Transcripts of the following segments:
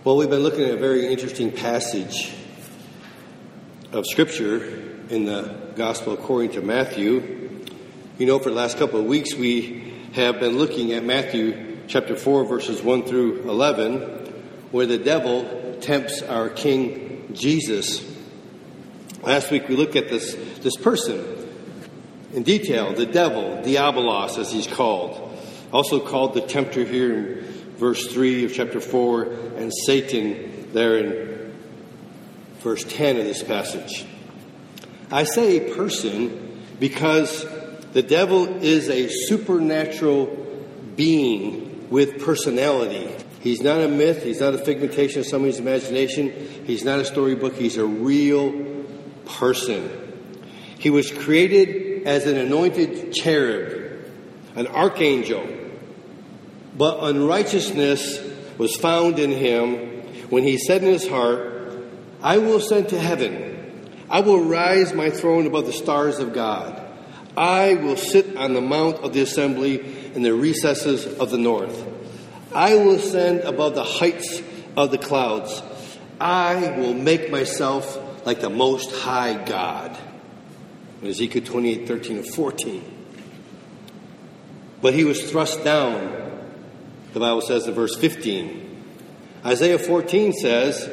Well, we've been looking at a very interesting passage of Scripture in the Gospel according to Matthew. You know, for the last couple of weeks, we have been looking at Matthew chapter 4, verses 1 through 11, where the devil tempts our King Jesus. Last week, we looked at this person in detail, the devil, Diabolos, as he's called. Also called the tempter here in verse 3 of chapter 4, and Satan there in verse 10 of this passage. I say person because the devil is a supernatural being with personality. He's not a myth. He's not a figmentation of somebody's imagination. He's not a storybook. He's a real person. He was created as an anointed cherub, an archangel. But unrighteousness was found in him when he said in his heart, I will ascend to heaven. I will rise my throne above the stars of God. I will sit on the mount of the assembly in the recesses of the north. I will ascend above the heights of the clouds. I will make myself like the Most High God. Ezekiel 28, 13 and 14. But he was thrust down. The Bible says in verse 15. Isaiah 14 says,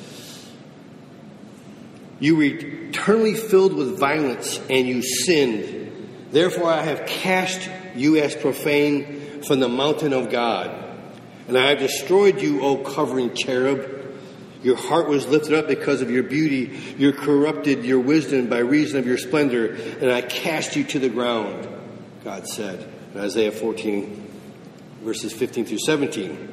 you were eternally filled with violence and you sinned. Therefore I have cast you as profane from the mountain of God. And I have destroyed you, O covering cherub. Your heart was lifted up because of your beauty. You corrupted your wisdom by reason of your splendor. And I cast you to the ground, God said in Isaiah 14, verses 15 through 17.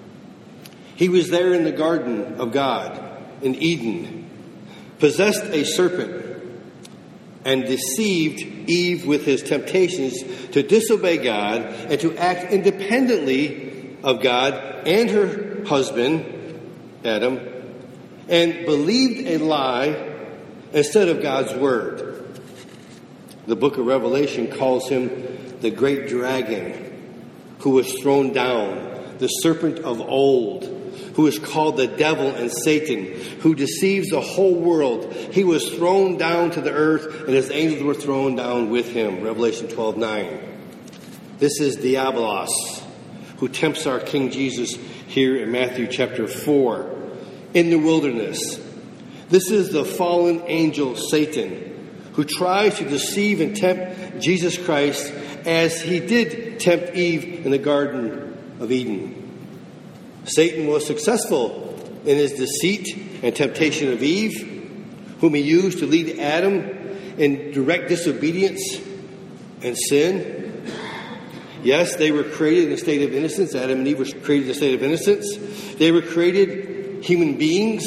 He was there in the garden of God in Eden, possessed a serpent, and deceived Eve with his temptations to disobey God and to act independently of God and her husband, Adam, and believed a lie instead of God's word. The book of Revelation calls him the great dragon, who was thrown down, the serpent of old, who is called the devil and Satan, who deceives the whole world. He was thrown down to the earth, and his angels were thrown down with him. Revelation 12:9. This is Diabolos, who tempts our King Jesus here in Matthew chapter 4, in the wilderness. This is the fallen angel Satan, who tries to deceive and tempt Jesus Christ as he did tempt Eve in the Garden of Eden. Satan was successful in his deceit and temptation of Eve, whom he used to lead Adam in direct disobedience and sin. Yes, they were created in a state of innocence. Adam and Eve were created in a state of innocence. They were created human beings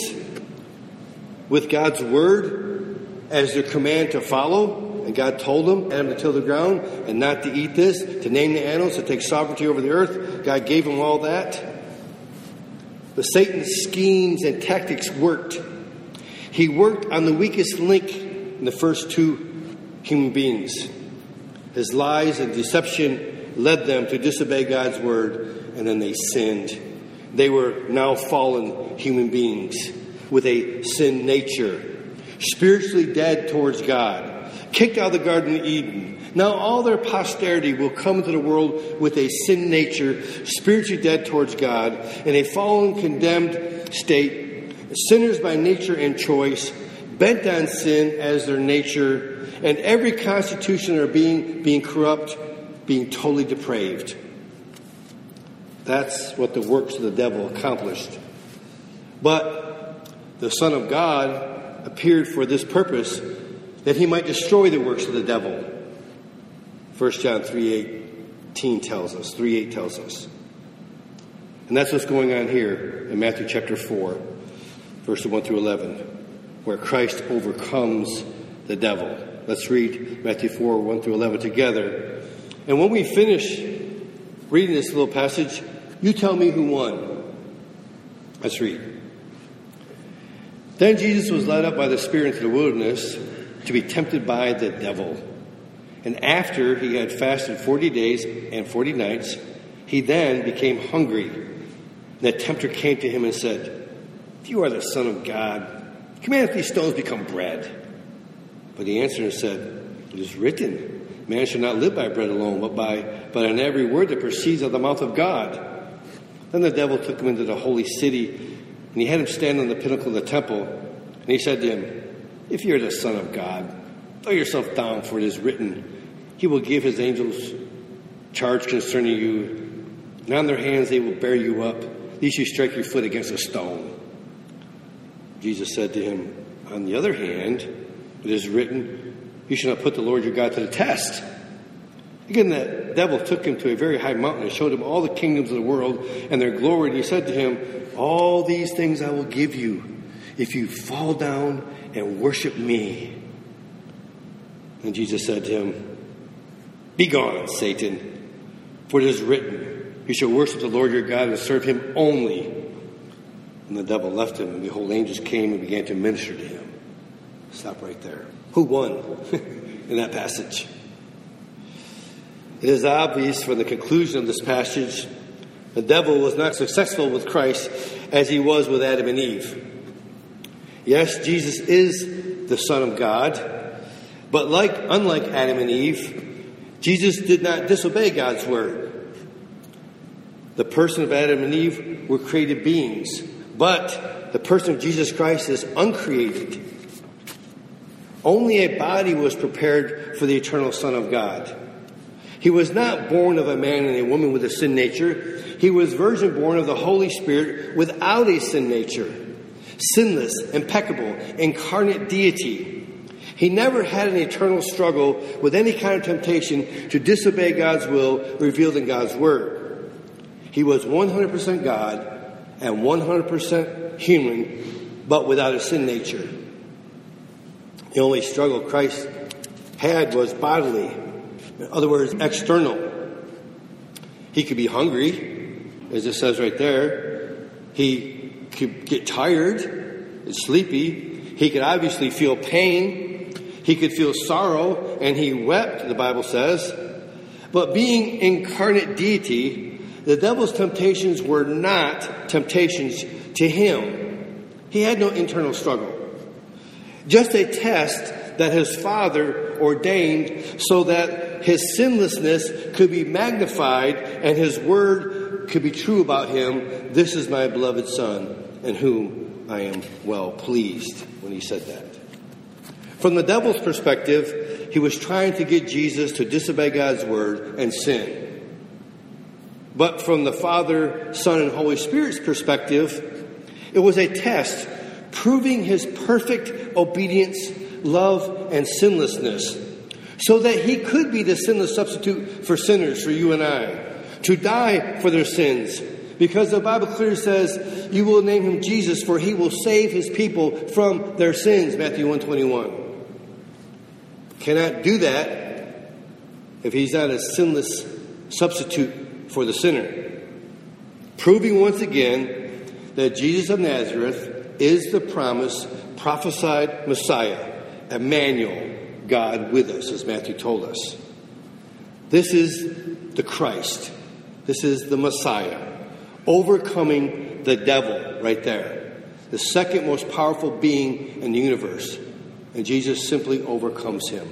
with God's word as their command to follow. And God told them, Adam, to till the ground and not to eat this, to name the animals, to take sovereignty over the earth. God gave them all that. But Satan's schemes and tactics worked. He worked on the weakest link in the first two human beings. His lies and deception led them to disobey God's word, and then they sinned. They were now fallen human beings with a sin nature, spiritually dead towards God. Kicked out of the Garden of Eden. Now all their posterity will come into the world with a sin nature, spiritually dead towards God, in a fallen, condemned state, sinners by nature and choice, bent on sin as their nature, and every constitution of being corrupt, being totally depraved. That's what the works of the devil accomplished. But the Son of God appeared for this purpose, that he might destroy the works of the devil. 1 John 3:8 tells us. And that's what's going on here in Matthew chapter 4, verses 1 through 11, where Christ overcomes the devil. Let's read Matthew 4, 1 through 11 together. And when we finish reading this little passage, you tell me who won. Let's read. Then Jesus was led up by the Spirit into the wilderness to be tempted by the devil. And after he had fasted 40 days and 40 nights, he then became hungry. And the tempter came to him and said, if you are the Son of God, command that these stones become bread. But he answered and said, it is written, man shall not live by bread alone, but on every word that proceeds out of the mouth of God. Then the devil took him into the holy city, and he had him stand on the pinnacle of the temple. And he said to him, if you are the Son of God, throw yourself down, for it is written, he will give his angels charge concerning you, and on their hands they will bear you up, lest you strike your foot against a stone. Jesus said to him, on the other hand, it is written, you shall not put the Lord your God to the test. Again, the devil took him to a very high mountain and showed him all the kingdoms of the world and their glory. And he said to him, all these things I will give you if you fall down and worship me. And Jesus said to him, begone, Satan, for it is written, you shall worship the Lord your God and serve him only. And the devil left him, and behold, angels came and began to minister to him. Stop right there. Who won in that passage? It is obvious from the conclusion of this passage, the devil was not successful with Christ as he was with Adam and Eve. Yes, Jesus is the Son of God, but unlike Adam and Eve, Jesus did not disobey God's word. The person of Adam and Eve were created beings, but the person of Jesus Christ is uncreated. Only a body was prepared for the eternal Son of God. He was not born of a man and a woman with a sin nature. He was virgin born of the Holy Spirit without a sin nature. Sinless, impeccable, incarnate deity. He never had an eternal struggle with any kind of temptation to disobey God's will revealed in God's Word. He was 100% God and 100% human, but without a sin nature. The only struggle Christ had was bodily. In other words, external. He could be hungry, as it says right there. He could get tired and sleepy. He could obviously feel pain. He could feel sorrow, and he wept, the Bible says. But being incarnate deity, the devil's temptations were not temptations to him. He had no internal struggle. Just a test that his Father ordained so that his sinlessness could be magnified and his word could be true about him. This is my beloved Son, in whom I am well pleased, when he said that. From the devil's perspective, he was trying to get Jesus to disobey God's word and sin. But from the Father, Son, and Holy Spirit's perspective, it was a test proving his perfect obedience, love, and sinlessness, so that he could be the sinless substitute for sinners, for you and I, to die for their sins. Because the Bible clearly says, you will name him Jesus, for he will save his people from their sins, Matthew 1:21. Cannot do that if he's not a sinless substitute for the sinner. Proving once again that Jesus of Nazareth is the promised, prophesied Messiah, Emmanuel, God with us, as Matthew told us. This is the Christ. This is the Messiah, overcoming the devil right there. The second most powerful being in the universe. And Jesus simply overcomes him.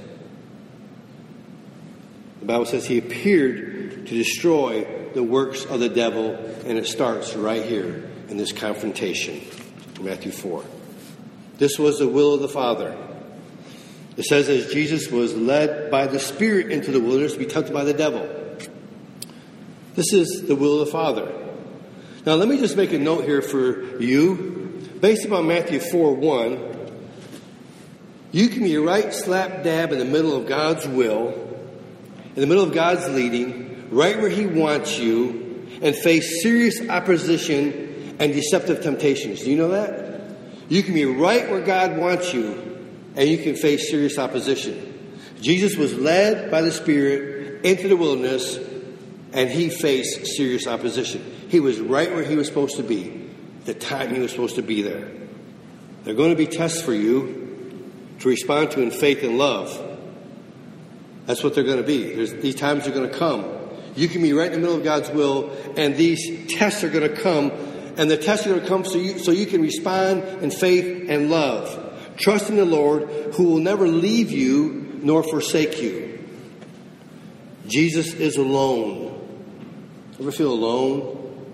The Bible says he appeared to destroy the works of the devil, and it starts right here in this confrontation. Matthew 4. This was the will of the Father. It says as Jesus was led by the Spirit into the wilderness to be tempted by the devil. This is the will of the Father. Now let me just make a note here for you. Based upon Matthew 4:1, you can be right slap dab in the middle of God's will, in the middle of God's leading, right where he wants you, and face serious opposition and deceptive temptations. Do you know that? You can be right where God wants you, and you can face serious opposition. Jesus was led by the Spirit into the wilderness, and he faced serious opposition. He was right where he was supposed to be, the time he was supposed to be there. There are going to be tests for you to respond to in faith and love. That's what they're going to be. These times are going to come. You can be right in the middle of God's will, and these tests are going to come, And the test is going to come so you can respond in faith and love. Trust in the Lord, who will never leave you nor forsake you. Jesus is alone. Ever feel alone?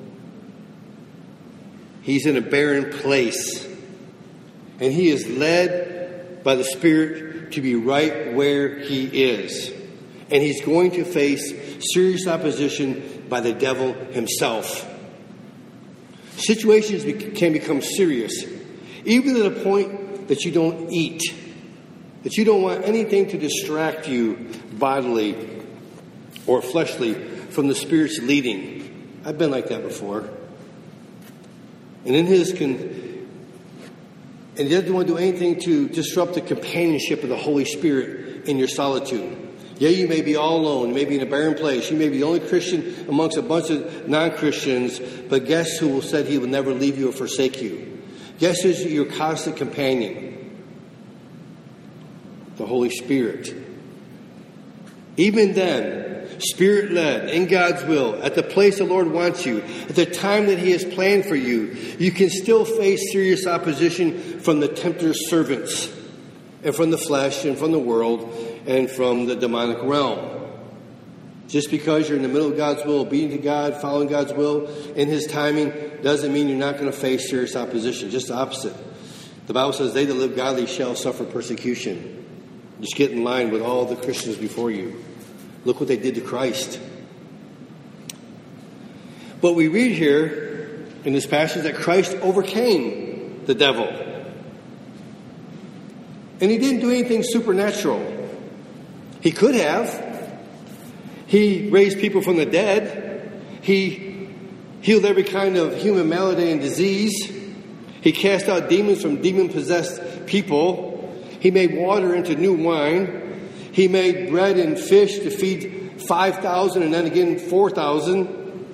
He's in a barren place. And he is led by the Spirit to be right where he is. And he's going to face serious opposition by the devil himself. Situations can become serious, even to the point that you don't eat, that you don't want anything to distract you bodily or fleshly from the Spirit's leading. I've been like that before. And he doesn't want to do anything to disrupt the companionship of the Holy Spirit in your solitude. Yeah, you may be all alone. You may be in a barren place. You may be the only Christian amongst a bunch of non-Christians. But guess who said he will never leave you or forsake you? Guess who's your constant companion? The Holy Spirit. Even then, Spirit-led, in God's will, at the place the Lord wants you, at the time that he has planned for you, you can still face serious opposition from the tempter's servants, and from the flesh, and from the world, and from the demonic realm. Just because you're in the middle of God's will, obedient to God, following God's will in his timing, doesn't mean you're not going to face serious opposition. Just the opposite. The Bible says, they that live godly shall suffer persecution. Just get in line with all the Christians before you. Look what they did to Christ. But we read here in this passage that Christ overcame the devil. And he didn't do anything supernatural. He could have. He raised people from the dead. He healed every kind of human malady and disease. He cast out demons from demon-possessed people. He made water into new wine. He made bread and fish to feed 5,000 and then again 4,000.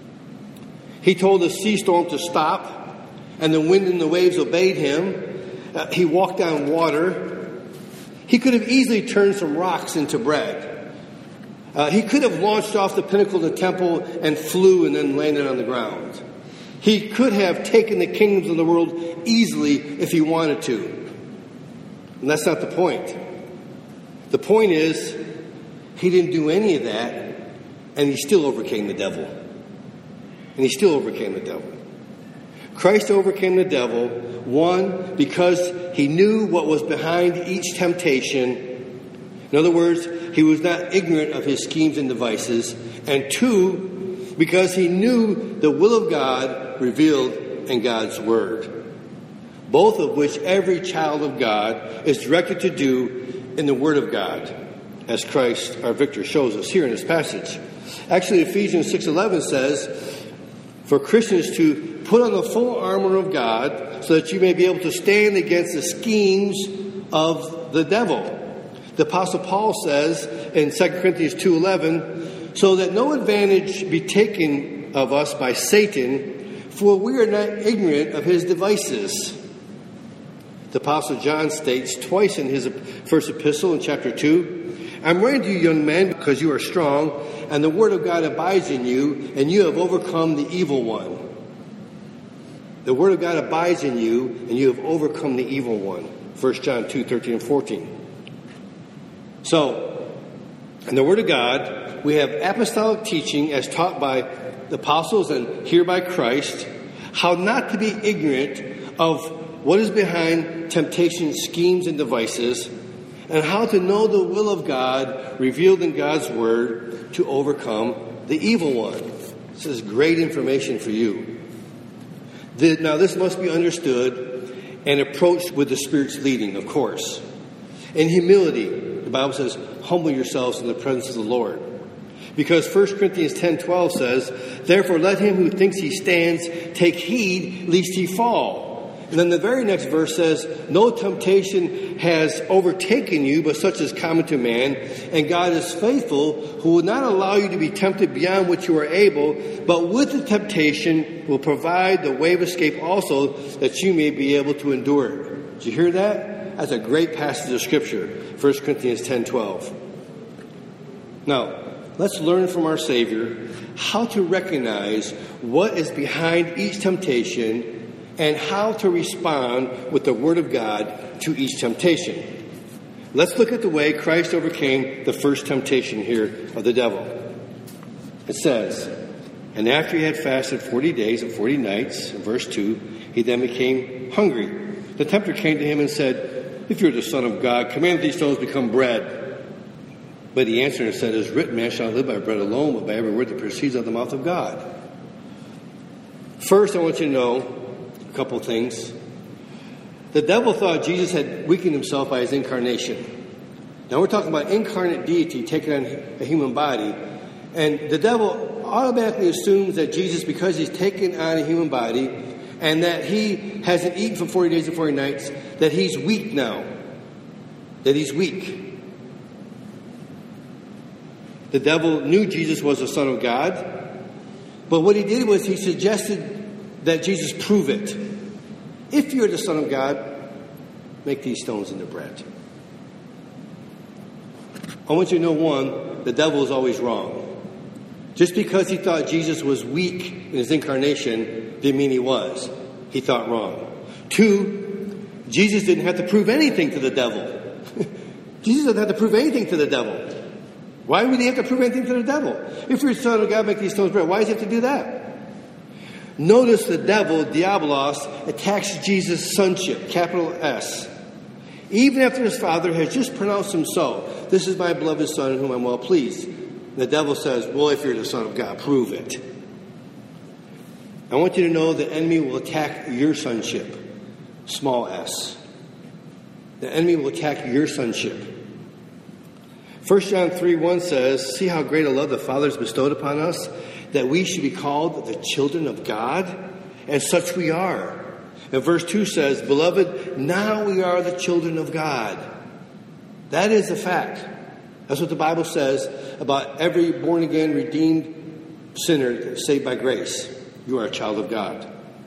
He told the sea storm to stop, and the wind and the waves obeyed him. He walked on water. He could have easily turned some rocks into bread. He could have launched off the pinnacle of the temple and flew and then landed on the ground. He could have taken the kingdoms of the world easily if he wanted to. And that's not the point. The point is, he didn't do any of that, and he still overcame the devil. And he still overcame the devil. Christ overcame the devil, one, because he knew what was behind each temptation. In other words, he was not ignorant of his schemes and devices. And two, because he knew the will of God revealed in God's Word. Both of which every child of God is directed to do in the Word of God, as Christ, our victor, shows us here in this passage. Actually, Ephesians 6:11 says, for Christians to put on the full armor of God so that you may be able to stand against the schemes of the devil. The Apostle Paul says in 2 Corinthians 2:11, so that no advantage be taken of us by Satan, for we are not ignorant of his devices. The Apostle John states twice in his first epistle in chapter 2, I'm writing to you, young men, because you are strong, and the word of God abides in you, and you have overcome the evil one. The word of God abides in you, and you have overcome the evil one. 1 John 2:13 and 14. So, in the word of God, we have apostolic teaching as taught by the apostles and here by Christ, how not to be ignorant of what is behind temptation, schemes, and devices, and how to know the will of God revealed in God's Word to overcome the evil one. This is great information for you. Now, this must be understood and approached with the Spirit's leading, of course. In humility, the Bible says, humble yourselves in the presence of the Lord. Because 1 Corinthians 10:12 says, therefore let him who thinks he stands take heed lest he fall. And then the very next verse says, no temptation has overtaken you, but such is common to man. And God is faithful, who will not allow you to be tempted beyond what you are able, but with the temptation will provide the way of escape also, that you may be able to endure it. Did you hear that? That's a great passage of Scripture, 1 Corinthians 10:12. Now, let's learn from our Savior how to recognize what is behind each temptation and how to respond with the Word of God to each temptation. Let's look at the way Christ overcame the first temptation here of the devil. It says, and after he had fasted 40 days and 40 nights, in verse 2, he then became hungry. The tempter came to him and said, if you're the Son of God, command that these stones become bread. But he answered and said, it is written, man shall not live by bread alone, but by every word that proceeds out of the mouth of God. First, I want you to know a couple of things. The devil thought Jesus had weakened himself by his incarnation. Now we're talking about incarnate deity taking on a human body. And the devil automatically assumes that Jesus, because he's taken on a human body and that he hasn't eaten for 40 days and 40 nights, that he's weak now. That he's weak. The devil knew Jesus was the Son of God. But what he did was he suggested that Jesus prove it. If you're the Son of God, make these stones into bread. I want you to know, one, the devil is always wrong. Just because he thought Jesus was weak in his incarnation didn't mean he was. He thought wrong. Two, Jesus didn't have to prove anything to the devil. Jesus doesn't have to prove anything to the devil. Why would he have to prove anything to the devil? If you're the Son of God, make these stones bread. Why does he have to do that? Notice the devil, Diabolos, attacks Jesus' sonship, capital S. Even after his Father has just pronounced him so. This is my beloved Son in whom I'm well pleased. The devil says, well, if you're the Son of God, prove it. I want you to know the enemy will attack your sonship, small s. The enemy will attack your sonship. 1 John 3:1 says, see how great a love the Father has bestowed upon us, that we should be called the children of God, and such we are. And verse 2 says, beloved, now we are the children of God. That is a fact. That's what the Bible says about every born-again, redeemed sinner saved by grace. You are a child of God.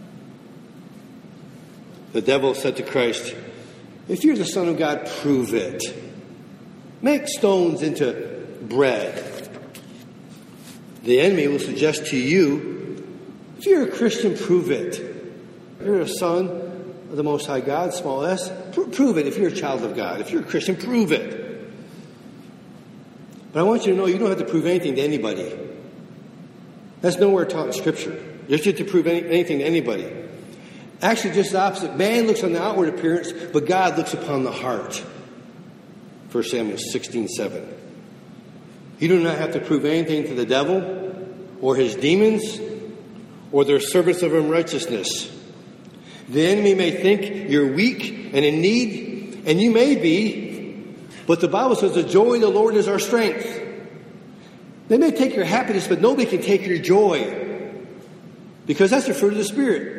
The devil said to Christ, if you're the Son of God, prove it. Make stones into bread. The enemy will suggest to you, if you're a Christian, prove it. If you're a son of the Most High God, small s, prove it. If you're a child of God, if you're a Christian, prove it. But I want you to know you don't have to prove anything to anybody. That's nowhere taught in Scripture. You don't have to prove anything to anybody. Actually, just the opposite. Man looks on the outward appearance, but God looks upon the heart. 1 Samuel 16:7. You do not have to prove anything to the devil or his demons or their servants of unrighteousness. The enemy may think you're weak and in need, and you may be, but the Bible says the joy of the Lord is our strength. They may take your happiness, but nobody can take your joy, because that's the fruit of the Spirit.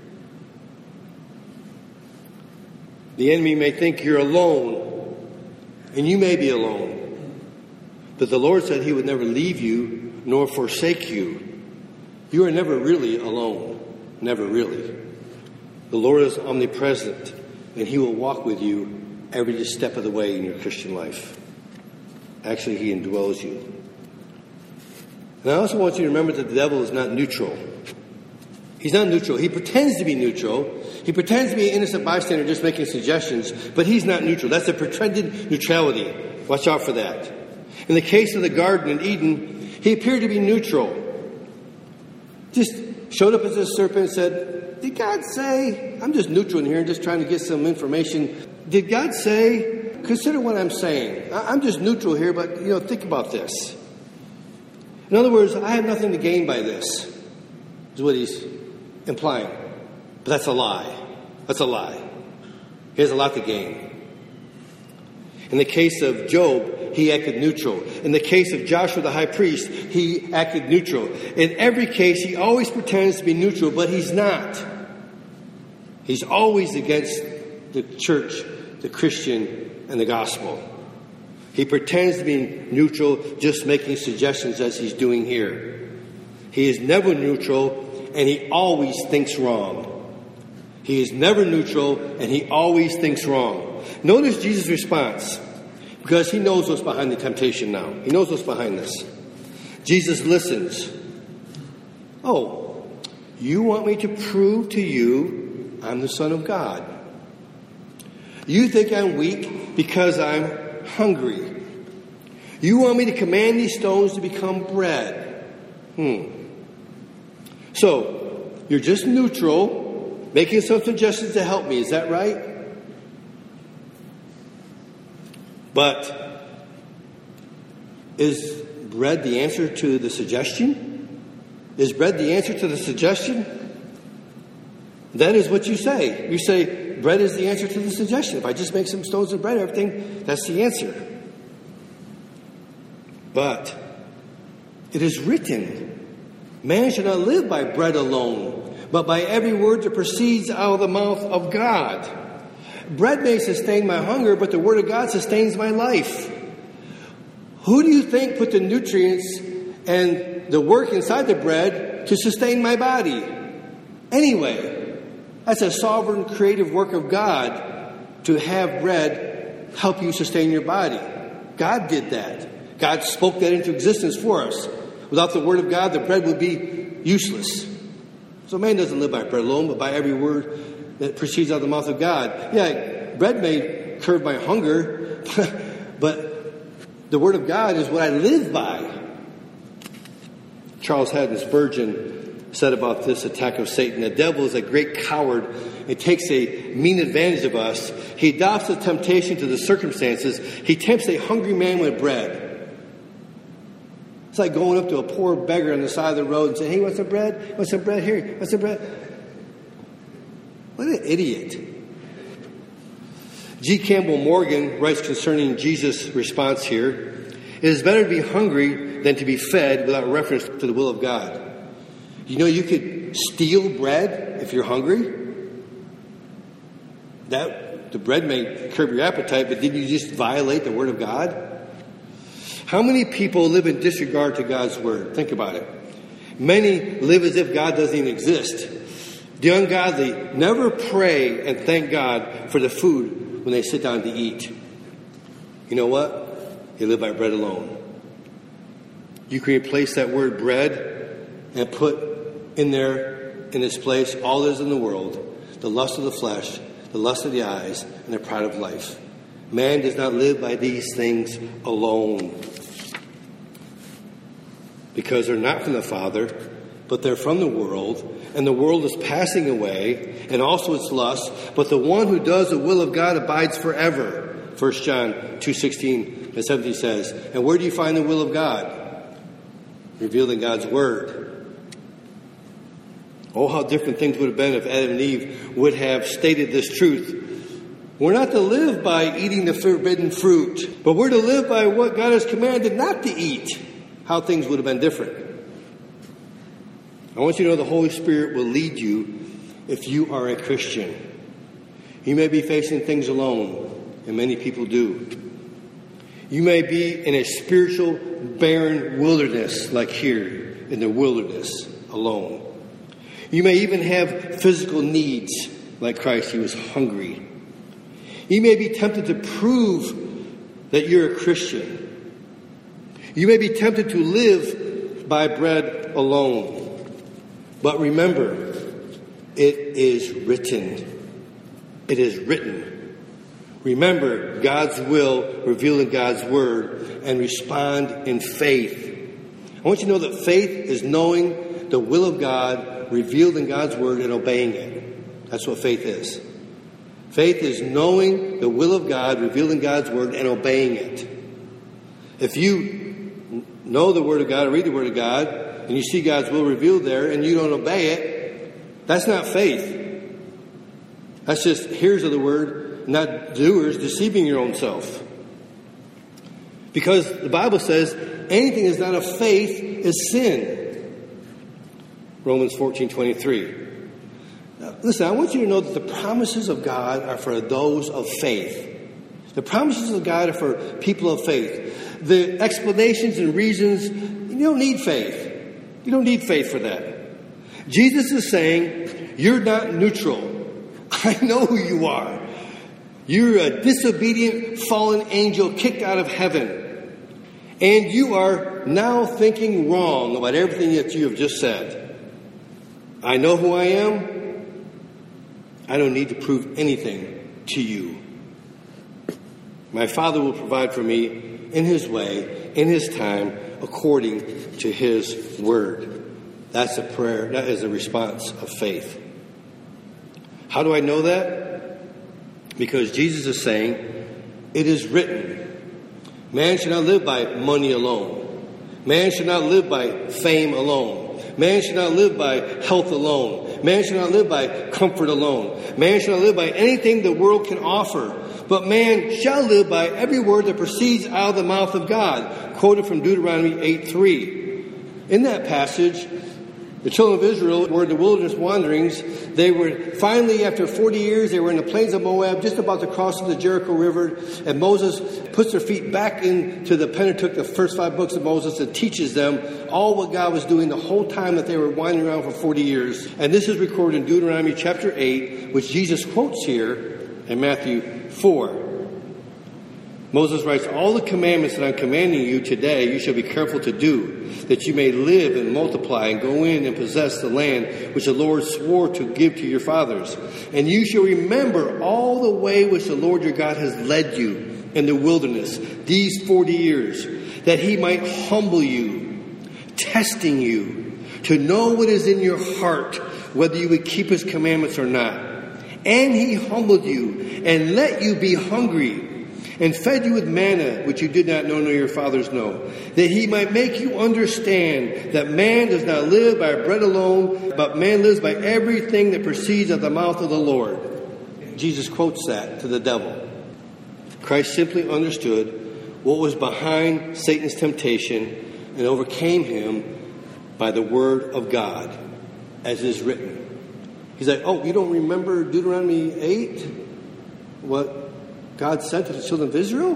The enemy may think you're alone, and you may be alone. But the Lord said He would never leave you nor forsake you. You are never really alone. Never really. The Lord is omnipresent, and He will walk with you every step of the way in your Christian life. Actually, He indwells you. And I also want you to remember that the devil is not neutral. He's not neutral. He pretends to be neutral. He pretends to be an innocent bystander just making suggestions, but he's not neutral. That's a pretended neutrality. Watch out for that. In the case of the garden in Eden, he appeared to be neutral. Just showed up as a serpent and said, did God say, I'm just neutral in here and just trying to get some information. Did God say, consider what I'm saying. I'm just neutral here, but think about this. In other words, I have nothing to gain by this, is what he's implying. But that's a lie. That's a lie. He has a lot to gain. In the case of Job, he acted neutral. In the case of Joshua the high priest, he acted neutral. In every case, he always pretends to be neutral, but he's not. He's always against the church, the Christian, and the gospel. He pretends to be neutral, just making suggestions as he's doing here. He is never neutral, and he always thinks wrong. He is never neutral, and he always thinks wrong. Notice Jesus' response, because he knows what's behind the temptation now. He knows what's behind this. Jesus listens. Oh, you want me to prove to you I'm the Son of God. You think I'm weak because I'm hungry. You want me to command these stones to become bread. So, you're just neutral, making some suggestions to help me. Is that right? But is bread the answer to the suggestion? Is bread the answer to the suggestion? That is what you say. You say bread is the answer to the suggestion. If I just make some stones of bread, everything, that's the answer. But it is written, man shall not live by bread alone, but by every word that proceeds out of the mouth of God. Bread may sustain my hunger, but the word of God sustains my life. Who do you think put the nutrients and the work inside the bread to sustain my body? Anyway, that's a sovereign, creative work of God to have bread help you sustain your body. God did that. God spoke that into existence for us. Without the word of God, the bread would be useless. So man doesn't live by bread alone, but by every word that proceeds out of the mouth of God. Yeah, bread may curb my hunger, but the word of God is what I live by. Charles Haddon Spurgeon said about this attack of Satan, the devil is a great coward. He takes a mean advantage of us. He adopts the temptation to the circumstances. He tempts a hungry man with bread. It's like going up to a poor beggar on the side of the road and saying, hey, want some bread? Want some bread? Here, want some bread? What an idiot. G. Campbell Morgan writes concerning Jesus' response here, it is better to be hungry than to be fed without reference to the will of God. You know you could steal bread if you're hungry? The bread may curb your appetite, but didn't you just violate the word of God? How many people live in disregard to God's word? Think about it. Many live as if God doesn't even exist. The ungodly never pray and thank God for the food when they sit down to eat. You know what? They live by bread alone. You can replace that word bread and put in its place all that is in the world, the lust of the flesh, the lust of the eyes, and the pride of life. Man does not live by these things alone. Because they're not from the Father, but they're from the world, and the world is passing away, and also its lust, but the one who does the will of God abides forever. 1 John 2:16 and 17 says, and where do you find the will of God? Revealed in God's Word. Oh, how different things would have been if Adam and Eve would have stated this truth. We're not to live by eating the forbidden fruit, but we're to live by what God has commanded not to eat. How things would have been different. I want you to know the Holy Spirit will lead you if you are a Christian. You may be facing things alone, and many people do. You may be in a spiritual, barren wilderness, like here in the wilderness, alone. You may even have physical needs, like Christ, he was hungry. You may be tempted to prove that you're a Christian. You may be tempted to live by bread alone. But remember, it is written. It is written. Remember God's will revealed in God's Word and respond in faith. I want you to know that faith is knowing the will of God revealed in God's Word and obeying it. That's what faith is. Faith is knowing the will of God revealed in God's Word and obeying it. If you know the Word of God or read the Word of God and you see God's will revealed there and you don't obey it, that's not faith. That's just hearers of the Word, not doers, deceiving your own self. Because the Bible says anything that's not of faith is sin. Romans 14:23. Now, listen, I want you to know that the promises of God are for those of faith. The promises of God are for people of faith. The explanations and reasons, you don't need faith. You don't need faith for that. Jesus is saying, you're not neutral. I know who you are. You're a disobedient, fallen angel kicked out of heaven. And you are now thinking wrong about everything that you have just said. I know who I am. I don't need to prove anything to you. My Father will provide for me in His way, in His time, according to His word. That's a prayer. That is a response of faith. How do I know that? Because Jesus is saying, it is written, man should not live by money alone. Man should not live by fame alone. Man should not live by health alone. Man should not live by comfort alone. Man should not live by anything the world can offer. But man shall live by every word that proceeds out of the mouth of God. Quoted from Deuteronomy 8:3. In that passage, the children of Israel were in the wilderness wanderings. They were finally, after 40 years, they were in the plains of Moab, just about to cross the Jericho River. And Moses puts their feet back into the Pentateuch, the first 5 books of Moses, and teaches them all what God was doing the whole time that they were wandering around for 40 years. And this is recorded in Deuteronomy chapter 8, which Jesus quotes here in Matthew 4. Moses writes, all the commandments that I'm commanding you today, you shall be careful to do, that you may live and multiply and go in and possess the land which the Lord swore to give to your fathers. And you shall remember all the way which the Lord your God has led you in the wilderness these 40 years, that He might humble you, testing you, to know what is in your heart, whether you would keep His commandments or not. And He humbled you and let you be hungry, and fed you with manna, which you did not know nor your fathers know, that He might make you understand that man does not live by bread alone, but man lives by everything that proceeds out of the mouth of the Lord. Jesus quotes that to the devil. Christ simply understood what was behind Satan's temptation and overcame him by the word of God, as is written. He's like, oh, you don't remember Deuteronomy 8? What God said to the children of Israel?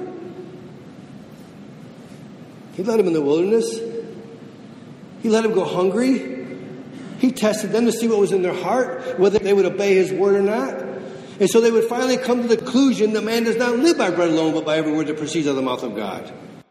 He led them in the wilderness. He let them go hungry. He tested them to see what was in their heart, whether they would obey His word or not. And so they would finally come to the conclusion that man does not live by bread alone, but by every word that proceeds out of the mouth of God.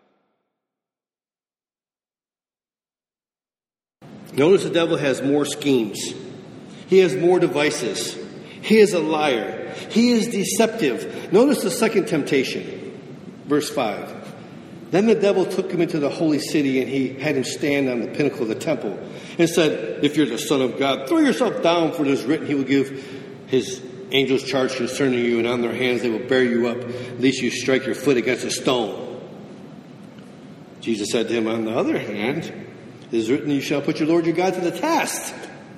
Notice the devil has more schemes. He has more devices. He is a liar. He is deceptive. Notice the second temptation. Verse 5. Then the devil took him into the holy city, and he had him stand on the pinnacle of the temple and said, if you're the Son of God, throw yourself down, for it is written, He will give His angels charge concerning you, and on their hands they will bear you up, lest you strike your foot against a stone. Jesus said to him, on the other hand, it is written, you shall put your Lord your God to the test.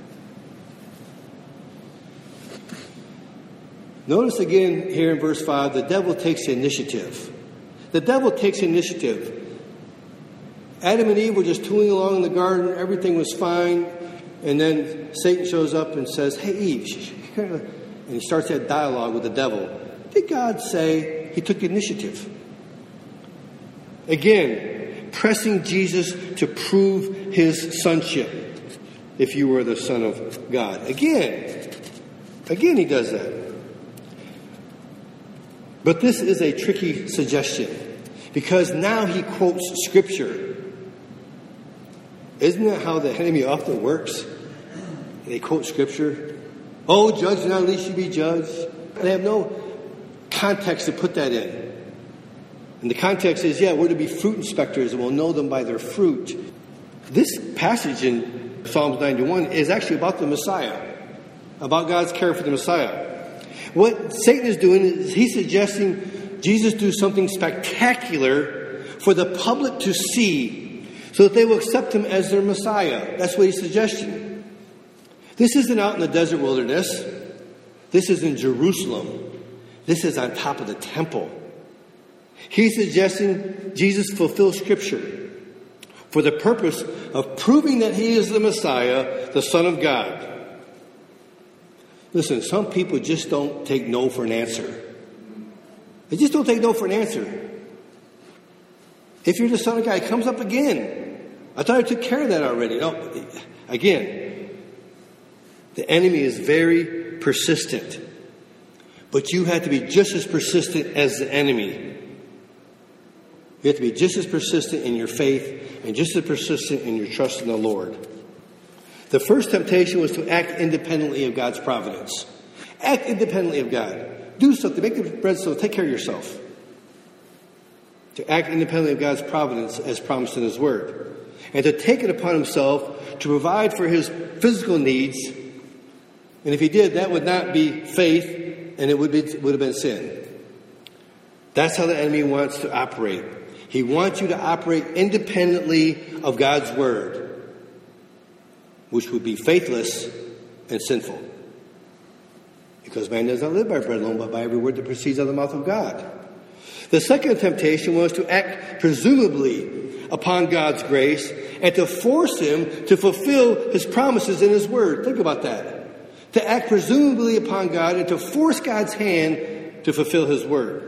Notice again here in verse 5, the devil takes the initiative. The devil takes initiative. Adam and Eve were just tooling along in the garden. Everything was fine. And then Satan shows up and says, hey, Eve. And he starts that dialogue with the devil. Did God say? He took initiative. Again, pressing Jesus to prove His sonship. If you were the Son of God. Again, he does that. But this is a tricky suggestion, because now he quotes Scripture. Isn't that how the enemy often works? They quote Scripture. Oh, judge not, lest you be judged. They have no context to put that in. And the context is, we're to be fruit inspectors, and we'll know them by their fruit. This passage in Psalms 91 is actually about the Messiah, about God's care for the Messiah. What Satan is doing is he's suggesting Jesus do something spectacular for the public to see, so that they will accept Him as their Messiah. That's what he's suggesting. This isn't out in the desert wilderness. This is in Jerusalem. This is on top of the temple. He's suggesting Jesus fulfill Scripture for the purpose of proving that He is the Messiah, the Son of God. Listen, some people just don't take no for an answer. They just don't take no for an answer. If you're the Son of God, it comes up again. I thought I took care of that already. No, again, the enemy is very persistent. But you have to be just as persistent as the enemy. You have to be just as persistent in your faith and just as persistent in your trust in the Lord. The first temptation was to act independently of God's providence. Act independently of God. Do something. Make the bread so take care of yourself. To act independently of God's providence as promised in His Word. And to take it upon Himself to provide for His physical needs. And if He did, that would not be faith, and it would have been sin. That's how the enemy wants to operate. He wants you to operate independently of God's Word, which would be faithless and sinful. Because man does not live by bread alone, but by every word that proceeds out of the mouth of God. The second temptation was to act presumably upon God's grace and to force Him to fulfill His promises in His Word. Think about that. To act presumably upon God and to force God's hand to fulfill His Word.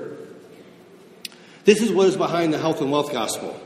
This is what is behind the health and wealth gospel.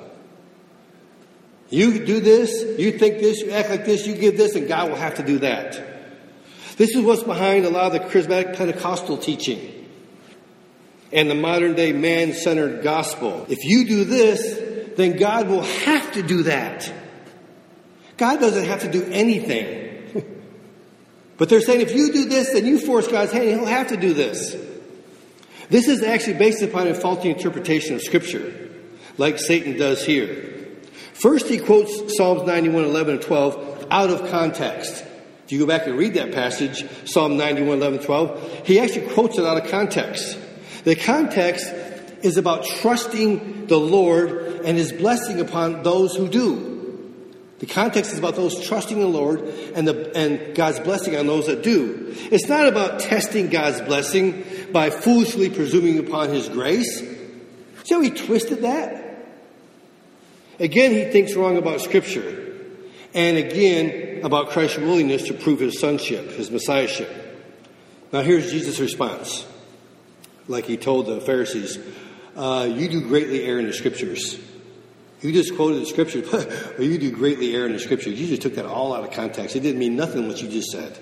You do this, you think this, you act like this, you give this, and God will have to do that. This is what's behind a lot of the charismatic Pentecostal teaching and the modern day man-centered gospel. If you do this, then God will have to do that. God doesn't have to do anything. But they're saying if you do this, then you force God's hand, He'll have to do this. This is actually based upon a faulty interpretation of Scripture, like Satan does here. First, he quotes Psalms 91, 11, and 12 out of context. If you go back and read that passage, Psalm 91, 11, 12, he actually quotes it out of context. The context is about trusting the Lord and His blessing upon those who do. The context is about those trusting the Lord and God's blessing on those that do. It's not about testing God's blessing by foolishly presuming upon His grace. See how he twisted that? Again, he thinks wrong about Scripture. And again, about Christ's willingness to prove His sonship, His messiahship. Now here's Jesus' response. Like He told the Pharisees, you do greatly err in the Scriptures. You just quoted the Scriptures, but you do greatly err in the Scriptures. You just took that all out of context. It didn't mean nothing what you just said.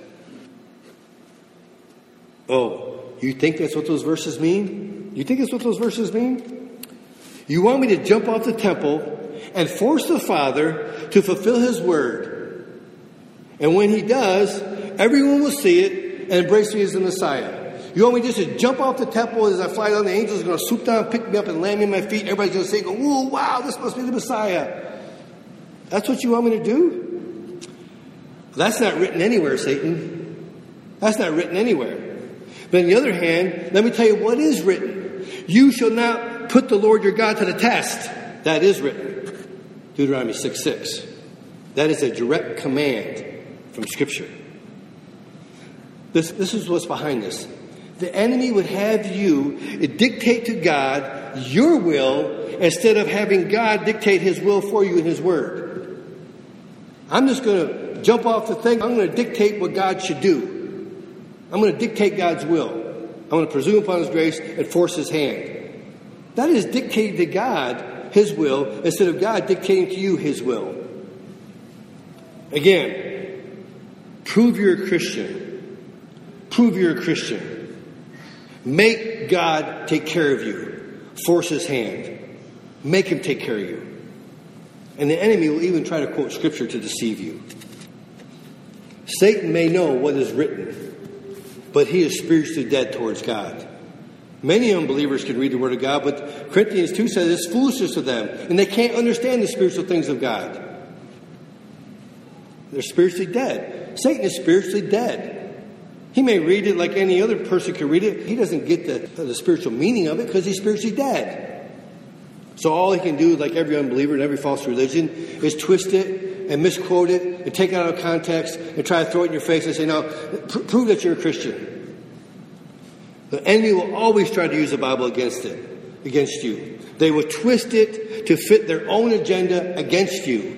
Oh, you think that's what those verses mean? You think that's what those verses mean? You want me to jump off the temple and force the Father to fulfill His Word. And when He does, everyone will see it and embrace me as the Messiah. You want me just to jump off the temple as I fly down, the angels are going to swoop down, pick me up, and land me on my feet. Everybody's going to say, "Whoa, wow, this must be the Messiah." That's what you want me to do? That's not written anywhere, Satan. That's not written anywhere. But on the other hand, let me tell you what is written. You shall not put the Lord your God to the test. That is written. Deuteronomy 6:6. That is a direct command from Scripture. This is what's behind this. The enemy would have you dictate to God your will instead of having God dictate His will for you in His Word. I'm just going to jump off the thing. I'm going to dictate what God should do. I'm going to dictate God's will. I'm going to presume upon His grace and force His hand. That is dictating to God His will instead of God dictating to you His will. Again, prove you're a Christian. Prove you're a Christian. Make God take care of you. Force His hand. Make Him take care of you. And the enemy will even try to quote Scripture to deceive you. Satan may know what is written, but he is spiritually dead towards God. Many unbelievers can read the Word of God, but Corinthians 2 says it's foolishness to them, and they can't understand the spiritual things of God. They're spiritually dead. Satan is spiritually dead. He may read it like any other person can read it. He doesn't get the spiritual meaning of it because he's spiritually dead. So all he can do, like every unbeliever and every false religion, is twist it and misquote it and take it out of context and try to throw it in your face and say, "No, prove that you're a Christian." The enemy will always try to use the Bible against you. They will twist it to fit their own agenda against you.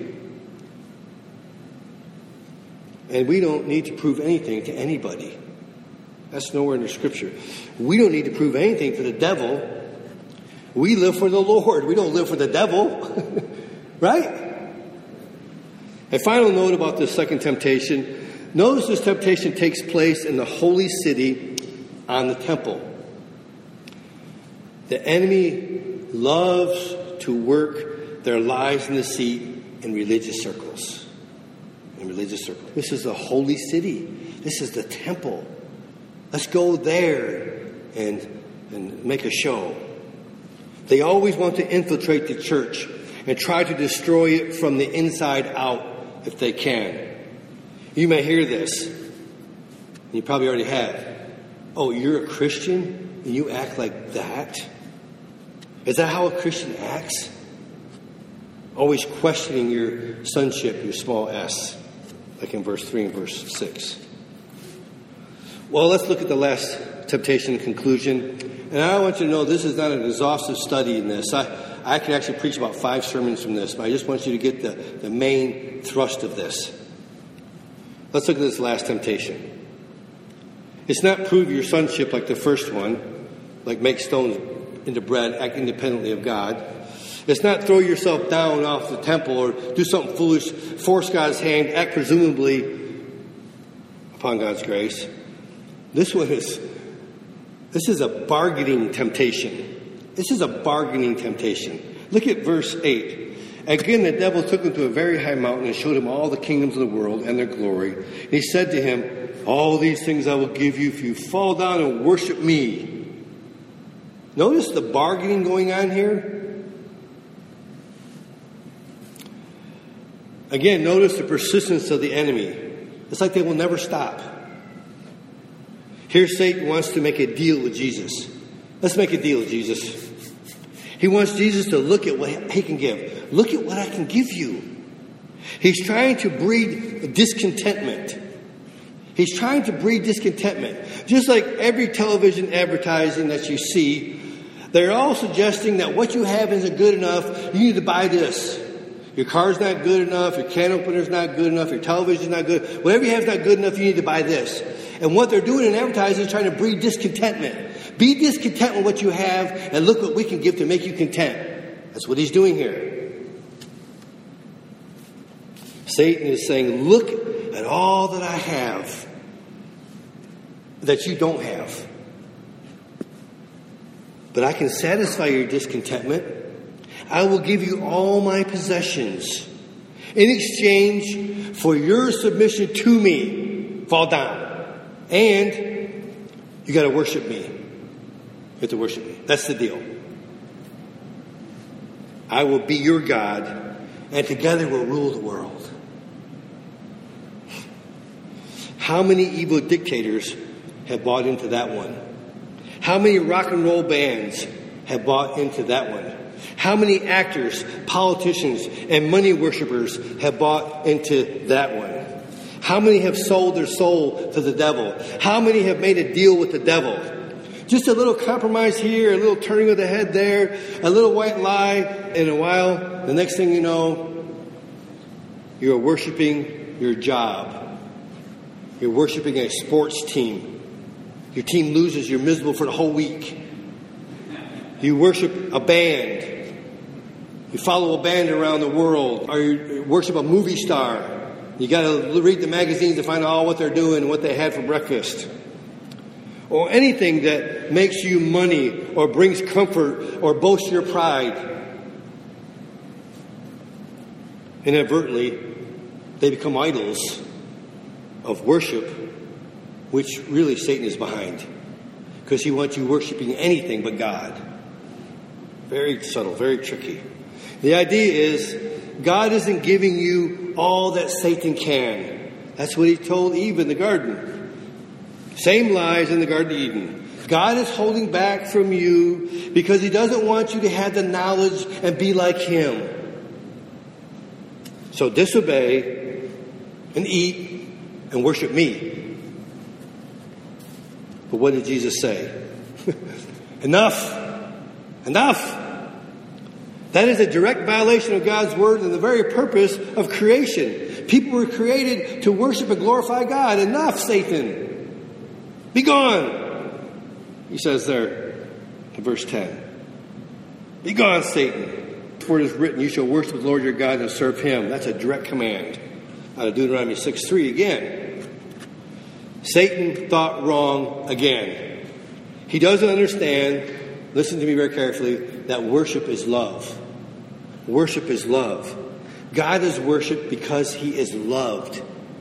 And we don't need to prove anything to anybody. That's nowhere in the Scripture. We don't need to prove anything to the devil. We live for the Lord. We don't live for the devil. Right? A final note about this second temptation. Notice this temptation takes place in the holy city on the temple. The enemy loves to work their lies in deceit in religious circles. In religious circles. This is the holy city. This is the temple. Let's go there and make a show. They always want to infiltrate the church and try to destroy it from the inside out if they can. You may hear this. You probably already have. Oh, you're a Christian and you act like that? Is that how a Christian acts? Always questioning your sonship, your small s, like in verse 3 and verse 6. Well, let's look at the last temptation and conclusion. And I want you to know this is not an exhaustive study in this. I can actually preach about 5 sermons from this, but I just want you to get the main thrust of this. Let's look at this last temptation. It's not prove your sonship like the first one, like make stones into bread, act independently of God. It's not throw yourself down off the temple or do something foolish, force God's hand, act presumably upon God's grace. This is a bargaining temptation. This is a bargaining temptation. Look at verse 8. Again, the devil took him to a very high mountain and showed him all the kingdoms of the world and their glory. And he said to him, all these things I will give you if you fall down and worship me. Notice the bargaining going on here. Again, notice the persistence of the enemy. It's like they will never stop. Here Satan wants to make a deal with Jesus. Let's make a deal with Jesus. He wants Jesus to look at what he can give. Look at what I can give you. He's trying to breed discontentment. He's trying to breed discontentment. Just like every television advertising that you see, they're all suggesting that what you have isn't good enough. You need to buy this. Your car's not good enough. Your can opener's not good enough. Your television's not good. Whatever you have is not good enough. You need to buy this. And what they're doing in advertising is trying to breed discontentment. Be discontent with what you have and look what we can give to make you content. That's what he's doing here. Satan is saying, look at all that I have that you don't have. But I can satisfy your discontentment. I will give you all my possessions in exchange for your submission to me. Fall down. And you got to worship me. You have to worship me. That's the deal. I will be your God, and together we'll rule the world. How many evil dictators have bought into that one? How many rock and roll bands have bought into that one? How many actors, politicians, and money worshipers have bought into that one? How many have sold their soul to the devil? How many have made a deal with the devil? Just a little compromise here, a little turning of the head there, a little white lie, and a while, the next thing you know, you're worshiping your job. You're worshiping a sports team. Your team loses, you're miserable for the whole week. You worship a band. You follow a band around the world. Or you worship a movie star. You got to read the magazines to find out all what they're doing and what they had for breakfast. Or anything that makes you money or brings comfort or boasts your pride. Inadvertently, they become idols of worship, which really Satan is behind. Because he wants you worshiping anything but God. Very subtle, very tricky. The idea is God isn't giving you all that Satan can. That's what he told Eve in the garden. Same lies in the Garden of Eden. God is holding back from you because he doesn't want you to have the knowledge and be like him. So disobey and eat and worship me. But what did Jesus say? Enough. Enough. That is a direct violation of God's word and the very purpose of creation. People were created to worship and glorify God. Enough, Satan. Be gone. He says there in verse 10. Be gone, Satan. For it is written, you shall worship the Lord your God and serve him. That's a direct command. Out of Deuteronomy 6:3 again. Satan thought wrong again. He doesn't understand, listen to me very carefully, that worship is love. Worship is love. God is worshipped because he is loved.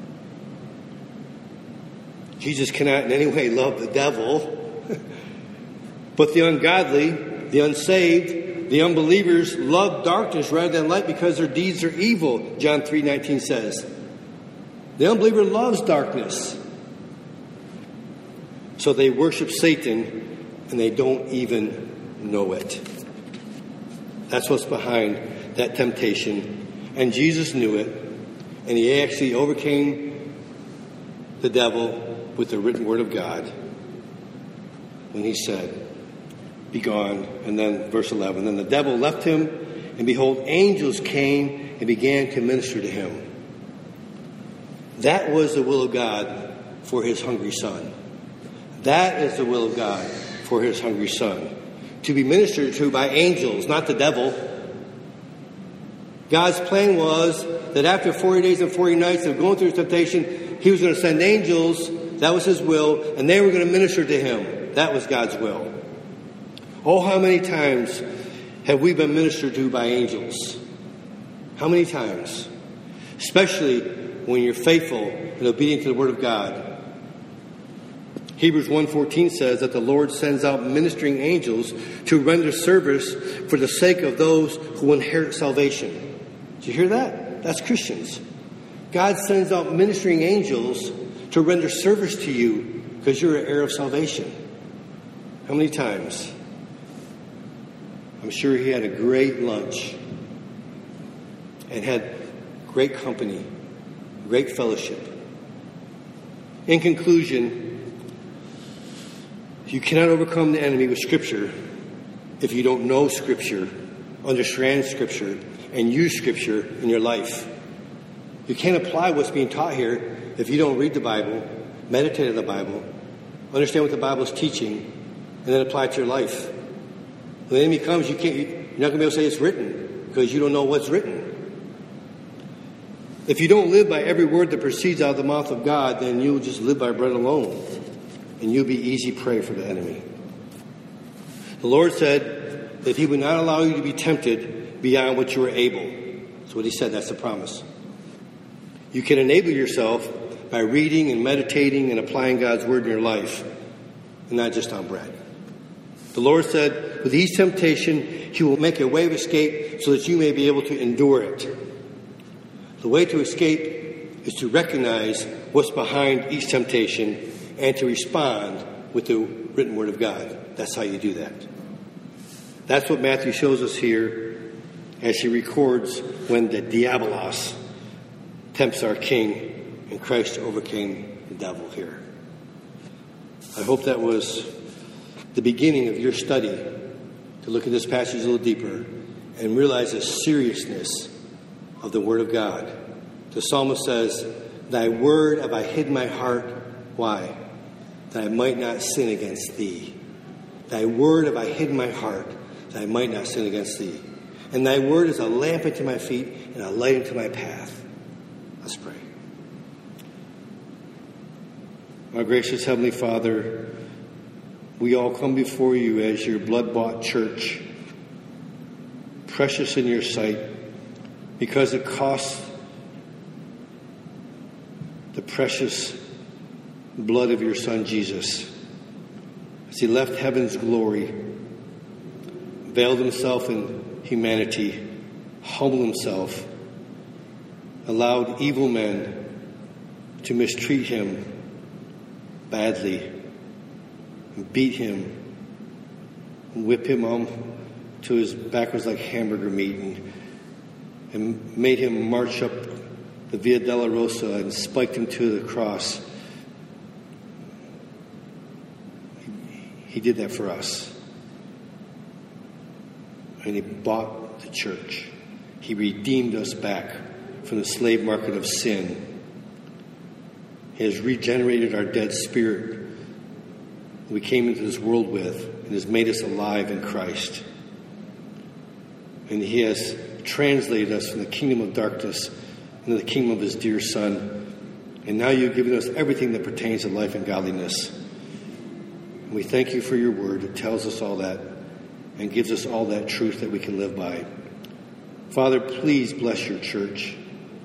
Jesus cannot in any way love the devil. But the ungodly, the unsaved, the unbelievers love darkness rather than light because their deeds are evil, John 3:19 says. The unbeliever loves darkness. So they worship Satan and they don't even know it. That's what's behind that temptation. And Jesus knew it. And he actually overcame the devil with the written word of God when he said, "Be gone." And then verse 11, then the devil left him, and behold, angels came and began to minister to him. That was the will of God for his hungry son. That is the will of God for his hungry son. To be ministered to by angels, not the devil. God's plan was that after 40 days and 40 nights of going through temptation, he was going to send angels. That was his will. And they were going to minister to him. That was God's will. Oh, how many times have we been ministered to by angels? How many times? Especially when you're faithful and obedient to the word of God. Hebrews 1:14 says that the Lord sends out ministering angels to render service for the sake of those who inherit salvation. Did you hear that? That's Christians. God sends out ministering angels to render service to you because you're an heir of salvation. How many times? I'm sure he had a great lunch and had great company, great fellowship. In conclusion, you cannot overcome the enemy with Scripture if you don't know Scripture, understand Scripture, and use Scripture in your life. You can't apply what's being taught here if you don't read the Bible, meditate on the Bible, understand what the Bible is teaching, and then apply it to your life. When the enemy comes, you're not going to be able to say it's written because you don't know what's written. If you don't live by every word that proceeds out of the mouth of God, then you'll just live by bread alone. And you'll be easy prey for the enemy. The Lord said that he would not allow you to be tempted beyond what you are able. That's what he said. That's the promise. You can enable yourself by reading and meditating and applying God's word in your life, and not just on bread. The Lord said, with each temptation, he will make a way of escape so that you may be able to endure it. The way to escape is to recognize what's behind each temptation and to respond with the written word of God. That's how you do that. That's what Matthew shows us here as he records when the diabolos tempts our King and Christ overcame the devil here. I hope that was the beginning of your study to look at this passage a little deeper and realize the seriousness of the word of God. The psalmist says, "Thy word have I hid in my heart." Why? That I might not sin against thee. Thy word have I hid in my heart, that I might not sin against thee. And thy word is a lamp unto my feet and a light unto my path. Let's pray. Our gracious Heavenly Father, we all come before you as your blood-bought church, precious in your sight, because it costs the precious blood of your Son Jesus. As he left heaven's glory, veiled himself in humanity, humbled himself, allowed evil men to mistreat him badly, beat him, whip him on to his back was like hamburger meat, and made him march up the Via Dolorosa and spiked him to the cross. He did that for us. And he bought the church. He redeemed us back from the slave market of sin. He has regenerated our dead spirit we came into this world with and has made us alive in Christ. And he has translated us from the kingdom of darkness into the kingdom of his dear Son. And now you've given us everything that pertains to life and godliness. And we thank you for your word. It tells us all that and gives us all that truth that we can live by. Father, please bless your church.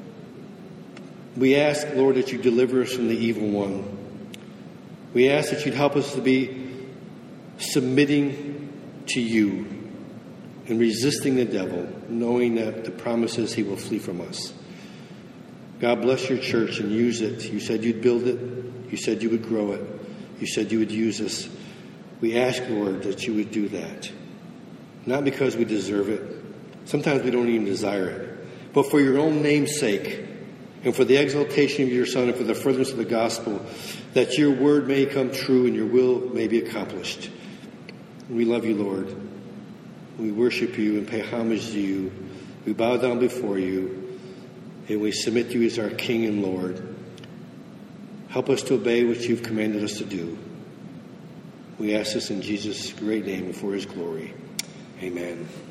We ask, Lord, that you deliver us from the evil one. We ask that you'd help us to be submitting to you and resisting the devil, knowing that the promise is he will flee from us. God, bless your church and use it. You said you'd build it. You said you would grow it. You said you would use us. We ask, Lord, that you would do that. Not because we deserve it. Sometimes we don't even desire it. But for your own name's sake, and for the exaltation of your Son, and for the furtherance of the gospel, that your word may come true and your will may be accomplished. We love you, Lord. We worship you and pay homage to you. We bow down before you, and we submit to you as our King and Lord. Help us to obey what you've commanded us to do. We ask this in Jesus' great name and for his glory. Amen.